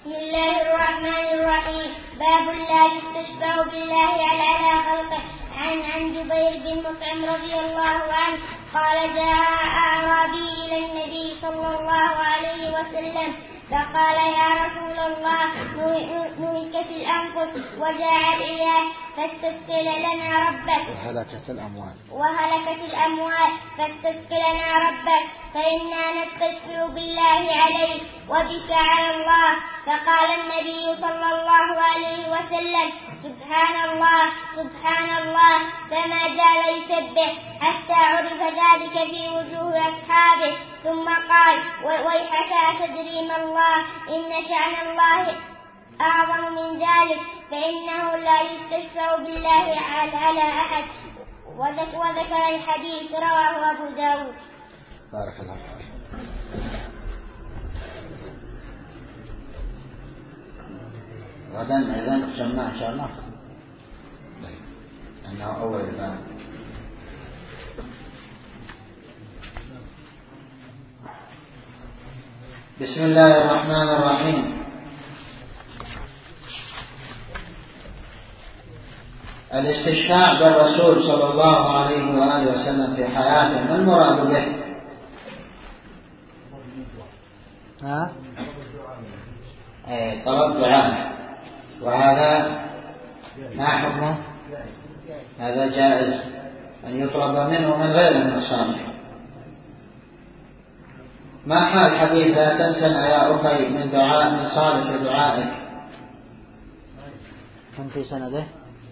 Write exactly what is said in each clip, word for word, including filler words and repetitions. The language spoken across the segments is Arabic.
بسم الله الرحمن الرحيم. باب لا يستشفع بالله على خلقه. عن عن جبير بن مطعم رضي الله عنه قال جاء أعرابي إلى النبي صلى الله عليه وسلم فقال يا رسول الله نهكت الأنفس وجاء العيال فاستسقي لنا ربك وهلكت الأموال وهلكت الأموال فاستسقي لنا ربك فإنا نستشفع بالله عليك وبك على الله. فقال النبي صلى الله عليه وسلم سبحان الله سبحان الله فما زال يسبح حتى عرف ذلك في وجوه أصحابه. ثم قال ويحك أتدري ما الله إن شأن الله أعظم من ذلك فإنه لا يستشفع بالله على أحد. وذكر الحديث رواه أبو داود. بارك الله فيك. غدا أيضا تسمى إن شاء الله أنه أول الباب. بسم الله الرحمن الرحيم. الاستشفاع بالرسول صلى الله عليه وآله وسلم في حياته ما المراد به؟ ها؟ أي طلب دعاء، وهذا ما حكمه؟ هذا جائز أن يطلب منه من غيره من الصالح. ما حال حديث لا تنسنا يا أخي من دعاء من صالح دعائك؟ كم في سنده؟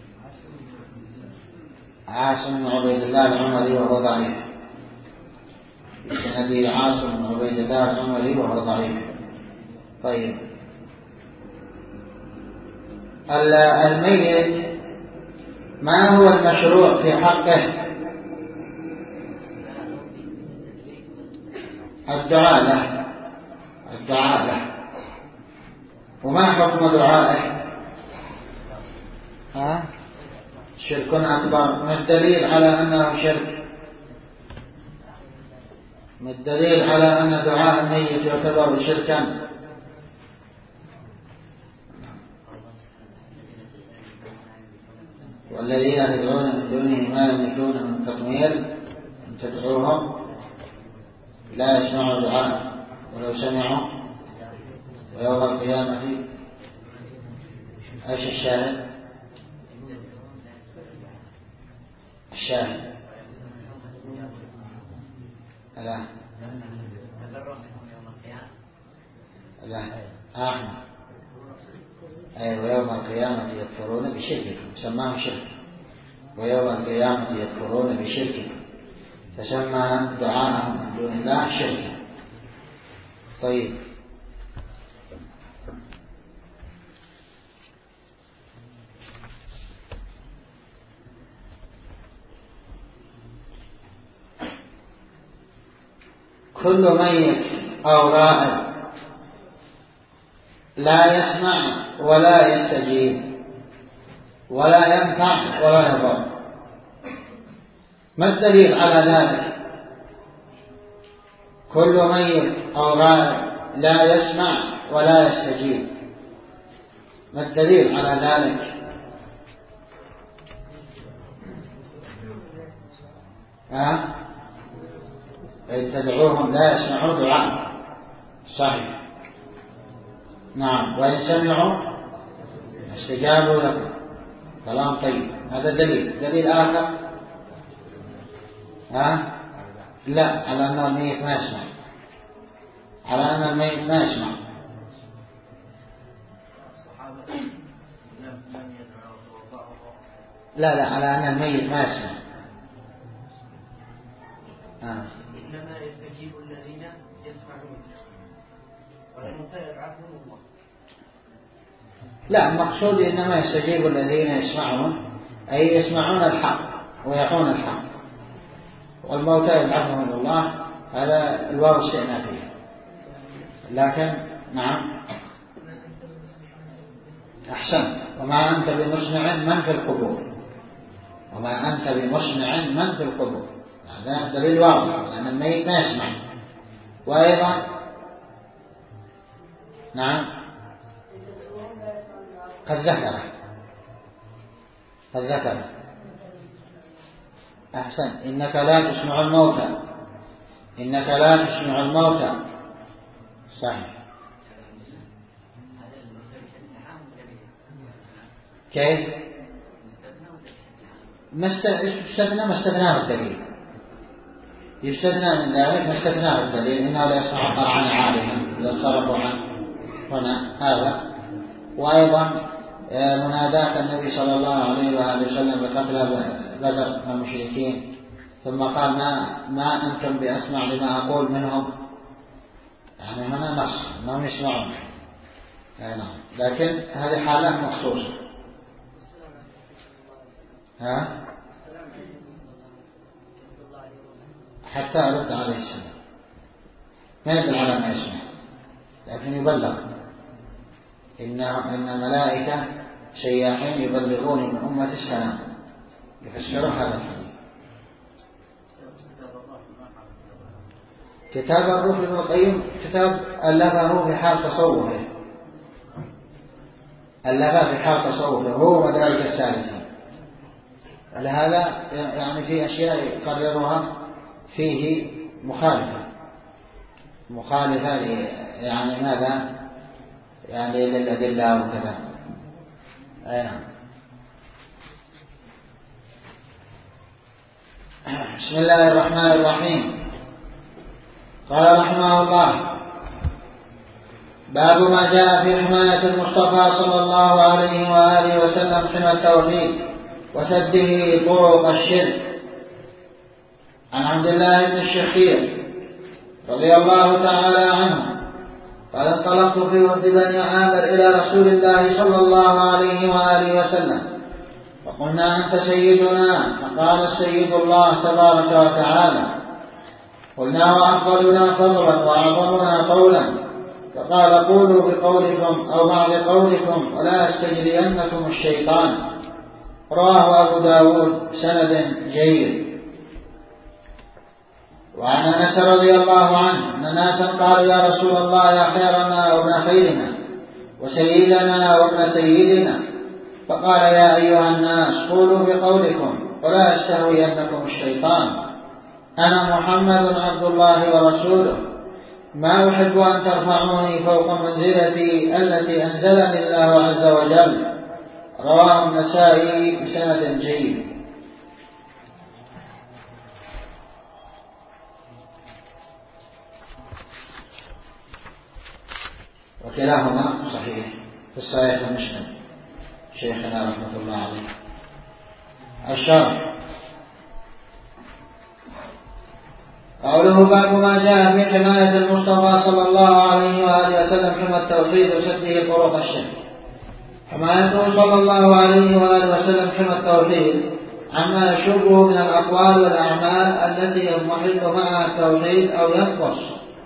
عاصم بن عبيد الله العمري وهو ضعيف. في سنده عاصم بن عبيد الله العمري وهو ضعيف. طيب، الميت ما هو المشروع في حقه؟ الدعاء له الدعاء له. وما حكم دعائه؟ ها؟ شرك أكبر. ما الدليل على أنه شرك؟ ما الدليل على أن دعاء الميت يعتبر شركا؟ والذين يدعون من دونه ما يملكون من تطوير إن تدعوهم لا يسمعوا دعاء ولو سمعوا ويوم القيامة. ايش الشاهد؟ الشاهد لا لا أحمد أي ويوم القيامة يكفرون بشرككم، سماه شرك. ويوم القيامة يكفرون بشرككم، فسمى دعاءهم من دون الله شركا. طيب، كل ميت أو غائب لا يسمع ولا يستجيب ولا ينفع ولا يضر، ما الدليل على ذلك؟ كل ميت أو غائب لا يسمع ولا يستجيب، ما الدليل على ذلك؟ ها؟ إن تدعوهم لا يسمعوا دعاء صحيح. نعم، وإن سمعوا استجابوا لكم. كلام طيب. هذا دليل. دليل آخر ها؟ لا، على أن الميت ما يسمع، على أن الميت ما يسمع. لا لا، على أن الميت ما يسمع. آه. إنما يستجيب الذين يسمعون والموتى يبعثهم الله. لا، المقصود إنما يستجيب الذين يسمعون أي يسمعون الحق ويعون الحق، والموتى يبعثهم الله. هذا الواو استئنافية. لكن نعم أحسن. وما أنت بمسمع من في القبور، وما أنت بمسمع من في القبور. هذا دليل واضح لأن الميت ما يسمع. وأيضا نعم قد ذكره قد ذكره أحسن. إنك لا تسمع الموتى إنك لا تسمع الموتى صحيح. كيف ما استثنى ما استثناه الدليل يستثنى من ذلك ما استثناه الدليل إنه لا يسمع القرآن عالما إذا صرفوا عن هنا هذا. وأيضا مناداة النبي صلى الله عليه وآله وسلم بقتل بدر من المشركين ثم قال ما ما أنتم بأسمع لما أقول منهم، يعني هنا نص أنهم يسمعون يعني. لكن هذه حالات مخصوصة. ها حتى أرد عليه السلام ما يدل على ما يسمع، لكن يبلغ. إن إن ملائكة سياحين يبلغون من أمة السلام يفسرون هذا الحديث. كتاب الروح ابن القيم كتاب ألفه في حال تصوفه ألفه في حال تصوفه هو مدارج السالكين. لهذا يعني في أشياء يقررها فيه مخالفة مخالفة يعني ماذا يعني للأدلة وكذا. أي بسم الله الرحمن الرحيم. قال رحمه الله باب ما جاء في حماية المصطفى صلى الله عليه وآله وسلم حمى التوحيد وسده طرق الشرك. عن عبد الله بن الشخير رضي الله تعالى عنه قال انطلقت في ود بني عامر إلى رسول الله صلى الله عليه وآله وسلم فقلنا أنت سيدنا، فقال السيد الله تبارك وتعالى. قلنا وأفضلنا فضلا وأعظمنا قولا، فقال قولوا بقولكم أو بعض قولكم ولا يستجرينكم الشيطان. رواه أبو داود سند جيد. وعن أنس رضي الله عنه أن ناسا قالوا يا رسول الله يا خيرنا وابن خيرنا وسيدنا وابن سيدنا، فقال يا أيها الناس قولوا بقولكم ولا يستهوينكم الشيطان. أنا محمد عبد الله ورسوله، ما أحب أن ترفعوني فوق منزلتي التي أنزلني الله عز وجل. رواه النسائي بسند جيد. وكلاهما صحيح في الصحيح ومسلم شيخنا رحمة الله عليه. الشرح قوله باب ما جاء في حماية المصطفى صلى الله عليه وآله وسلم حمى التوحيد وسده طرق الشرك. حمايته صلى الله عليه وآله وسلم حمى التوحيد عما يشوبه من الأقوال والأعمال التي يضمحل معها التوحيد أو ينقص،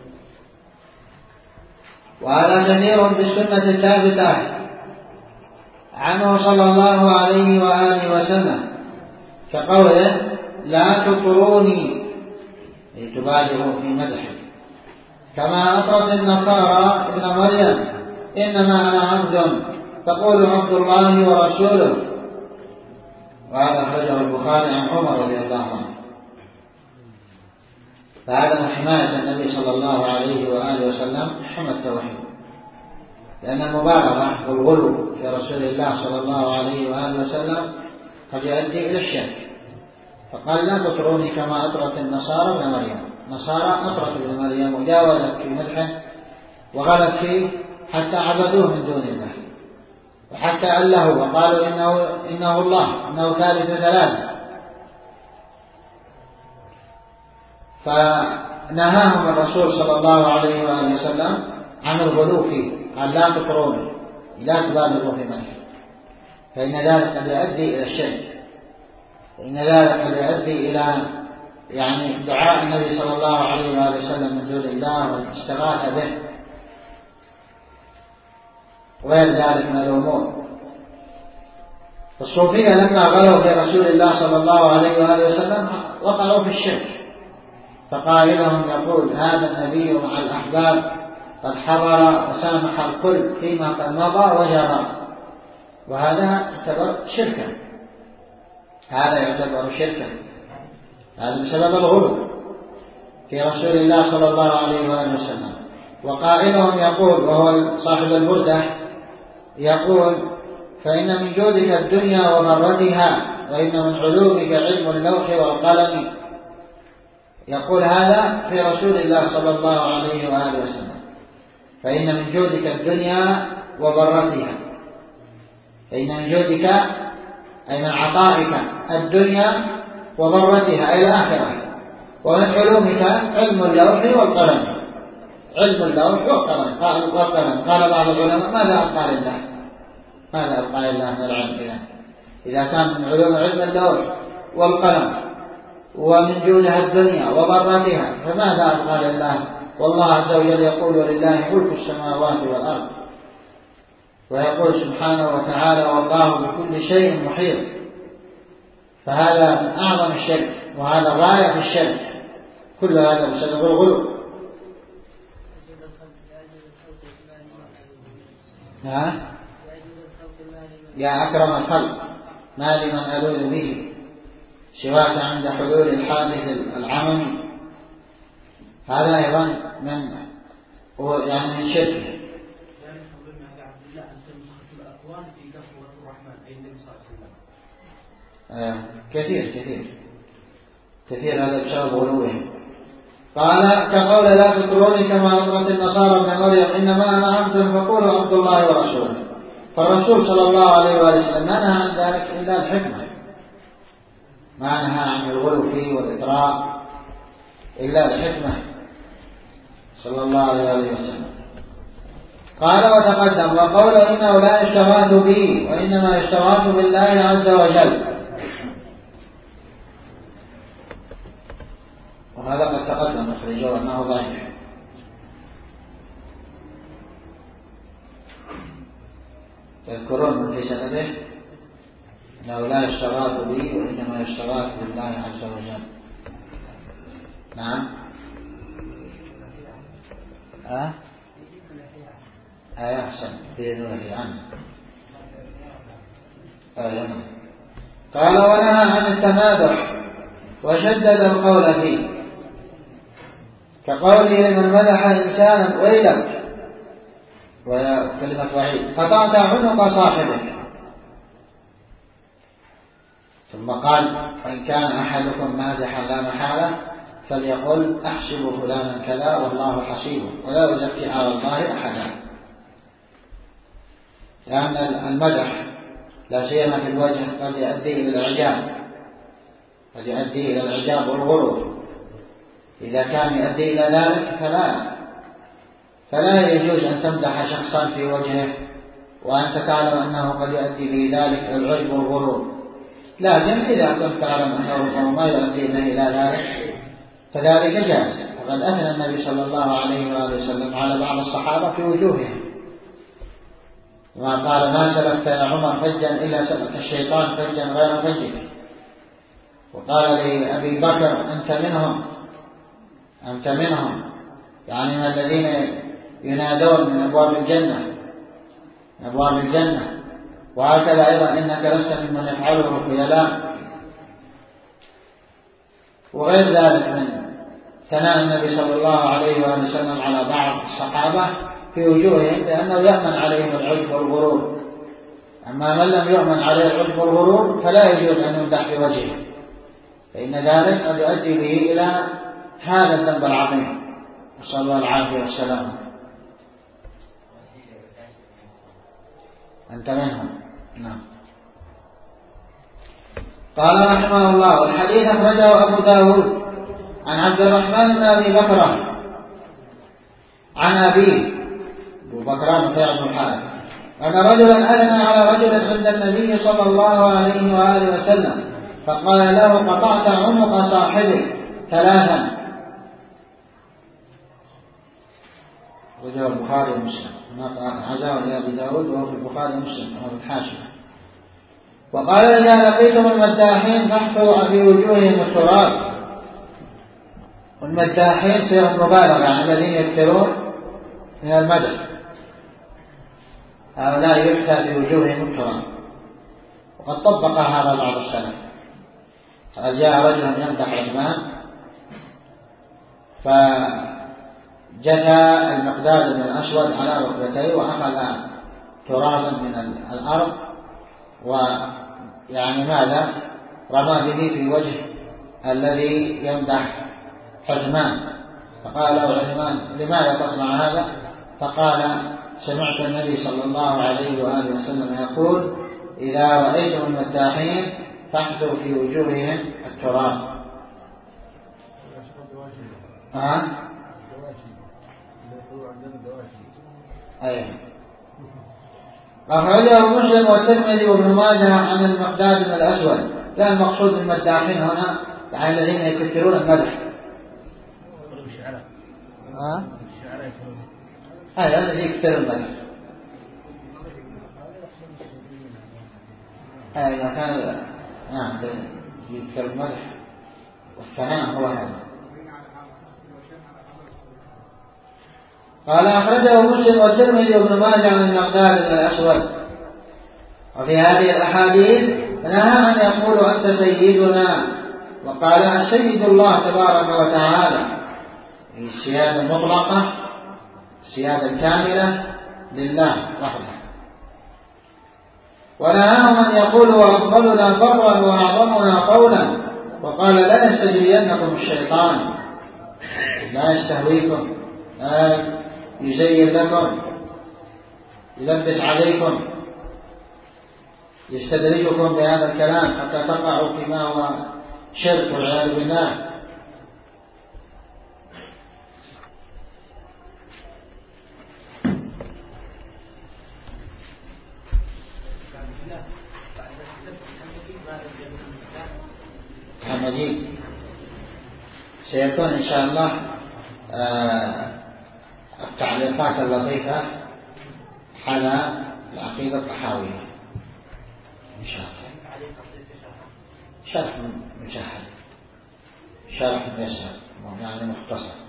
وهذا كثير في السنة الثابتة عنه صلى الله عليه وآله وسلم كقوله لا تطروني تبالغوا في مدحه، كما أطرت النصارى ابن مريم إنما أنا عبد تقول عبد الله ورسوله. وهذا أخرجه البخاري عن عمر رضي الله عنه. فهذا من حماية النبي صلى الله عليه وآله وسلم حمى التوحيد، لأن المبالغة والغلو في رسول الله صلى الله عليه وآله وسلم قد يؤدي إلى الشرك. فقال لا تطروني كما أطرت النصارى ابن مريم. نصارى أطرت ابن مريم وجاوزت في مدحه وغلت فيه حتى عبدوه من دون الله، وحتى أله وقالوا إنه, إنه الله إنه ثالث ثلاثة. فنهاهم الرسول صلى الله عليه وآله وسلم عن الغلو فيه، قال لا تطروني لا تبالغوا في مدحه، فإن ذلك قد يؤدي إلى الشرك، فإن ذلك قد يؤدي إلى يعني دعاء النبي صلى الله عليه وآله وسلم من دون الله والاستغاثة به وغير ذلك من الأمور. الصوفية لما غلوا في رسول الله صلى الله عليه وآله وسلم وقعوا في الشرك، فقائلهم يقول هذا النبي مع الأحباب قد حضر وسامح الكل فيما قد مضى وجرى، وهذا يعتبر شركا، هذا يعتبر شركا، هذا بسبب الغلو في رسول الله صلى الله عليه وآله وسلم. وقائلهم يقول، وهو صاحب البردة، يقول: فإن من جودك الدنيا وضرتها، وإن من علومك علم اللوح والقلم. يقول هذا في رسول الله صلى الله عليه وآله وسلم: فإن من جودك الدنيا وضرتها، فإن من جودك أي من عطائك الدنيا وضرتها أي الآخرة، ومن علومك علم اللوح والقلم، علم اللوح والقلم. قال بعض العلماء: ماذا أبقى لله؟ ماذا أبقى لله من العلم إذا إذا كان من علوم علم اللوح والقلم ومن جودها الدنيا وضرتها، فماذا أبقى لله؟ والله عز وجل يقول: ولله ملك السماوات والأرض، ويقول سبحانه وتعالى: والله بكل شيء محيط. فهذا من أعظم الشرك، وهذا غاية في الشرك، كل هذا بسبب الغلو. ها؟ يا أكرم الخلق ما لمن ألوذ به سواك عند حلول الحادث العممي. هذا أيضا من يعني من شركه. آه كثير كثير كثير هذا بسبب غلوهم. قال: كقول لا تطروني كما أطرت النصارى ابن مريم، إنما أنا عبد فقولوا عبد الله ورسوله. فالرسول صلى الله عليه وآله وسلم ما نهى عن ذلك إلا الحكمة، ما نهى عن الغلو فيه والإطراء إلا الحكمة صلى الله عليه وآله وسلم. قال: وتقدم وقول إنه لا يستغاث به وإنما يستغاث بالله عز وجل. وهذا قد تقدم أخرجه أنه ضعيف. تذكرون من في سنده إنه لا يستغاث به وإنما يستغاث بالله عز وجل. نعم. أه أه أحسن بإذن الله عنه. أه قال: ونهى عن التمادح وشدد القول فيه، كقوله من مدح إنسانا ويلك، وكلمة وعيد، قطعت عنق صاحبك. ثم قال: فإن كان أحدكم مازحا لا محالة فليقل أحسب فلانا كذا والله حسيبه ولا يزكي على الله أحدا. لأن المدح لا سيما في الوجه قد يؤدي إلى الإعجاب، قد يؤدي إلى الإعجاب والغرور. إذا كان يؤدي إلى ذلك فلا فلا يجوز أن تمدح شخصا في وجهه وأنت تعلم أنه قد يؤدي به ذلك العجب والغرور. لكن إذا كنت تعلم أنه ما يؤدي إلى ذلك فذلك جائز. وقد أثنى النبي صلى الله عليه وآله وسلم على بعض الصحابة في وجوههم، وما قال: ما سلكت يا عمر فجا إلا سلك الشيطان فجا غير فجك. وقال لأبي بكر: أنت منهم أنت منهم يعني من الذين ينادون من أبواب الجنة من أبواب الجنة. وهكذا أيضا: إنك لست ممن يفعله الخيلاء. وغير ذلك من ثناء النبي صلى الله عليه وآله وسلم على بعض الصحابة في وجوههم لأنه يأمن عليهم العجب والغرور. أما من لم يؤمن عليه العجب والغرور فلا يجوز أن يمدح في وجهه، فإن ذلك قد يؤدي به إلى هذا الذنب العظيم، نسأل الله العافية والسلام. أنت منهم. نعم. قال رحمه الله: والحديث أخرجه أبو داود عن عبد الرحمن بن أبي بكر عن أبيه أبو بكر بن الحارث أن رجلا أذن على رجل عند النبي صلى الله عليه وآله وسلم فقال له: قطعت عنق صاحبك ثلاثا. وجاء البخاري ومسلم، عزاه لأبي داود وهو في البخاري ومسلم وهو في الحاشية. وقال: إذا لقيتم المداحين فاحثوا في وجوههم التراب. والمداحين صيغة مبالغة عن الذين يكثرون من المدح، هؤلاء يحثى في وجوههم التراب. قد طبق هذا بعض السلف. جاء رجل يمدح عثمان فجثى المقداد بن الأسود على ركبتيه وأخذ ترابا من الأرض ويعني ماذا رمى به في وجه الذي يمدح عثمان. فقال له عثمان لماذا تصنع هذا؟ فقال سمعت النبي صلى الله عليه وآله وسلم يقول إذا رأيتم المداحين فاحثوا في وجوههم التراب. ها؟ أيه. أخرجه مسلم والترمذي وابن ماجه عن المقداد بن الأسود. لا المقصود بالمداحين هنا يعني الذين يكثرون المدح. ها؟ هذا الذي يكثر المدح. إذا كان نعم يكثر المدح والثناء هو هذا. قال أخرجه مسلم والترمذي وابن ماجه عن المقداد بن الأسود. وفي هذه الأحاديث نهى أن يقولوا أنت سيدنا، وقال السيد الله تبارك وتعالى، السيادة المطلقة السيادة الكاملة لله وحده. ونهاهم أن يقولوا أفضلنا برا وأعظمنا قولا، وقال لا يستجرينكم الشيطان، لا يستهويكم، لا يزين لكم، يلبس عليكم، يستدرجكم بهذا الكلام حتى تقعوا فيما هو شرك والعياذ بالله. مجيد سيكون إن شاء الله التعليقات اللطيفة على العقيدة الطحاوية إن شاء الله. شرح مجهز، شرح ميسر يعني مختصر.